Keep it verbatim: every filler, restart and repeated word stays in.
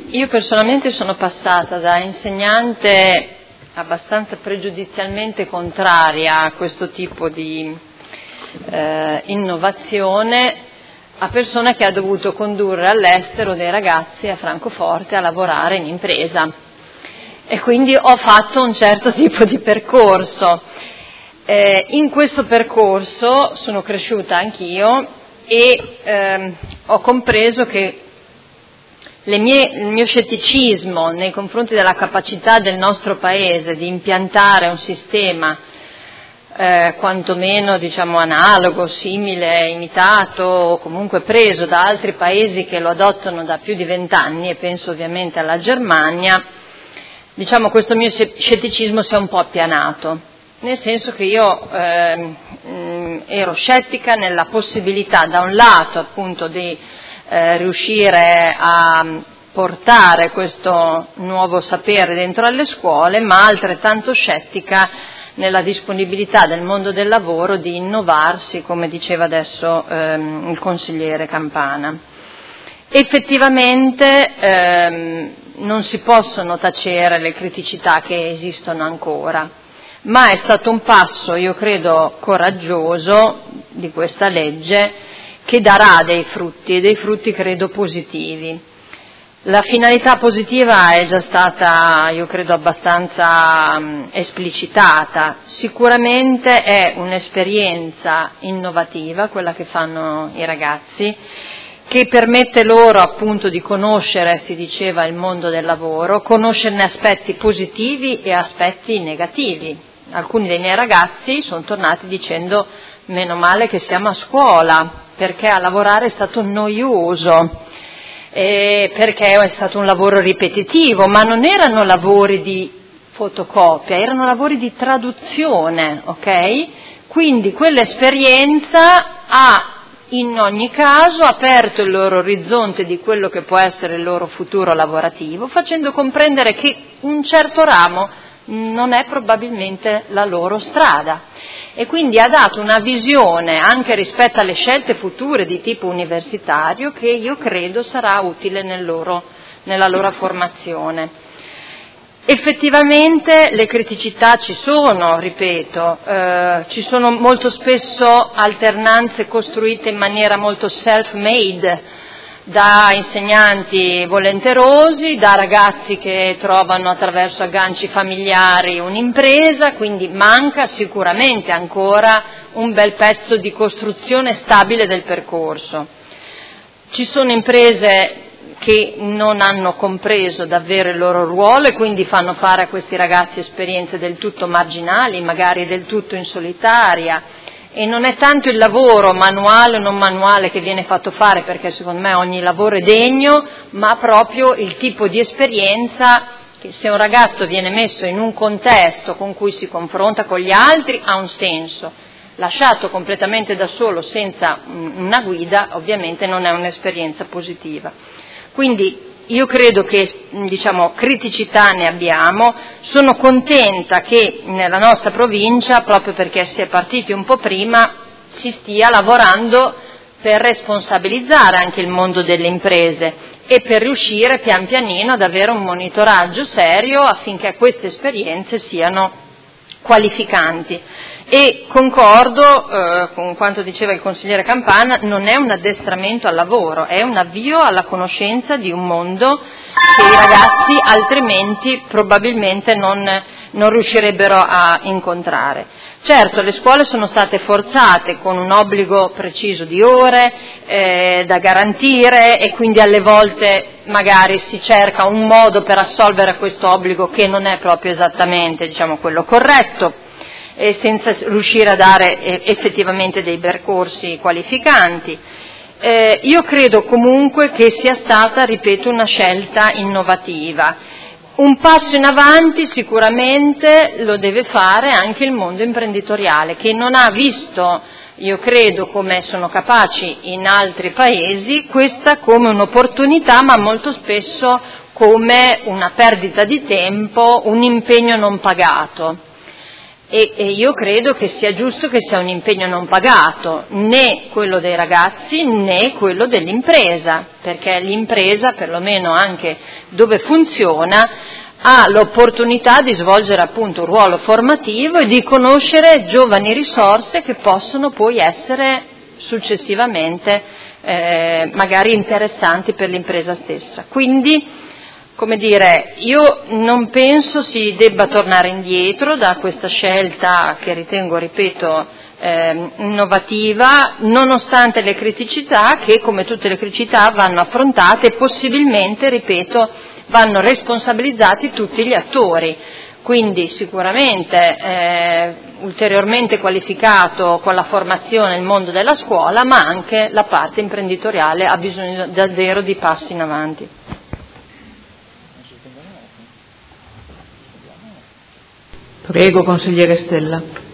io personalmente sono passata da insegnante abbastanza pregiudizialmente contraria a questo tipo di eh, innovazione a persona che ha dovuto condurre all'estero dei ragazzi a Francoforte a lavorare in impresa, e quindi ho fatto un certo tipo di percorso. Eh, in questo percorso sono cresciuta anch'io e ehm, ho compreso che Le mie, il mio scetticismo nei confronti della capacità del nostro Paese di impiantare un sistema eh, quantomeno diciamo analogo, simile, imitato o comunque preso da altri Paesi che lo adottano da più di vent'anni, e penso ovviamente alla Germania, diciamo questo mio scetticismo si è un po' appianato, nel senso che io eh, mh, ero scettica nella possibilità da un lato appunto di Eh, riuscire a portare questo nuovo sapere dentro alle scuole, ma altrettanto scettica nella disponibilità del mondo del lavoro di innovarsi, come diceva adesso ehm, il consigliere Campana. Effettivamente ehm, non si possono tacere le criticità che esistono ancora, ma è stato un passo, io credo, coraggioso di questa legge, che darà dei frutti, e dei frutti credo positivi. La finalità positiva è già stata, io credo, abbastanza um, esplicitata. Sicuramente è un'esperienza innovativa, quella che fanno i ragazzi, che permette loro appunto di conoscere, si diceva, il mondo del lavoro, conoscerne aspetti positivi e aspetti negativi. Alcuni dei miei ragazzi sono tornati dicendo: meno male che siamo a scuola, perché a lavorare è stato noioso, eh, perché è stato un lavoro ripetitivo, ma non erano lavori di fotocopia, erano lavori di traduzione, ok? Quindi quell'esperienza ha in ogni caso aperto il loro orizzonte di quello che può essere il loro futuro lavorativo, facendo comprendere che un certo ramo non è probabilmente la loro strada, e quindi ha dato una visione anche rispetto alle scelte future di tipo universitario che io credo sarà utile nel loro, nella loro formazione. Effettivamente le criticità ci sono, ripeto, eh, ci sono molto spesso alternanze costruite in maniera molto self-made, da insegnanti volenterosi, da ragazzi che trovano attraverso agganci familiari un'impresa, quindi manca sicuramente ancora un bel pezzo di costruzione stabile del percorso. Ci sono imprese che non hanno compreso davvero il loro ruolo e quindi fanno fare a questi ragazzi esperienze del tutto marginali, magari del tutto in solitaria. E non è tanto il lavoro manuale o non manuale che viene fatto fare, perché secondo me ogni lavoro è degno, ma proprio il tipo di esperienza che, se un ragazzo viene messo in un contesto con cui si confronta con gli altri, ha un senso. Lasciato completamente da solo, senza una guida, ovviamente non è un'esperienza positiva. Quindi io credo che, diciamo, criticità ne abbiamo. Sono contenta che nella nostra provincia, proprio perché si è partiti un po' prima, si stia lavorando per responsabilizzare anche il mondo delle imprese e per riuscire pian pianino ad avere un monitoraggio serio affinché queste esperienze siano qualificanti. E concordo eh, con quanto diceva il consigliere Campana, non è un addestramento al lavoro, è un avvio alla conoscenza di un mondo che i ragazzi altrimenti probabilmente non, non riuscirebbero a incontrare. Certo, le scuole sono state forzate con un obbligo preciso di ore eh, da garantire, e quindi alle volte magari si cerca un modo per assolvere a questo obbligo che non è proprio esattamente, diciamo, quello corretto, e senza riuscire a dare effettivamente dei percorsi qualificanti. Eh, io credo comunque che sia stata, ripeto, una scelta innovativa. Un passo in avanti sicuramente lo deve fare anche il mondo imprenditoriale, che non ha visto, io credo, come sono capaci in altri paesi, questa come un'opportunità, ma molto spesso come una perdita di tempo, un impegno non pagato. E, e io credo che sia giusto che sia un impegno non pagato, né quello dei ragazzi né quello dell'impresa, perché l'impresa, perlomeno anche dove funziona, ha l'opportunità di svolgere appunto un ruolo formativo e di conoscere giovani risorse che possono poi essere successivamente eh, magari interessanti per l'impresa stessa. Quindi, come dire, io non penso si debba tornare indietro da questa scelta che ritengo, ripeto, eh, innovativa, nonostante le criticità che, come tutte le criticità, vanno affrontate e possibilmente, ripeto, vanno responsabilizzati tutti gli attori. Quindi sicuramente eh, ulteriormente qualificato con la formazione il mondo della scuola, ma anche la parte imprenditoriale ha bisogno davvero di passi in avanti. Prego, consigliere Stella.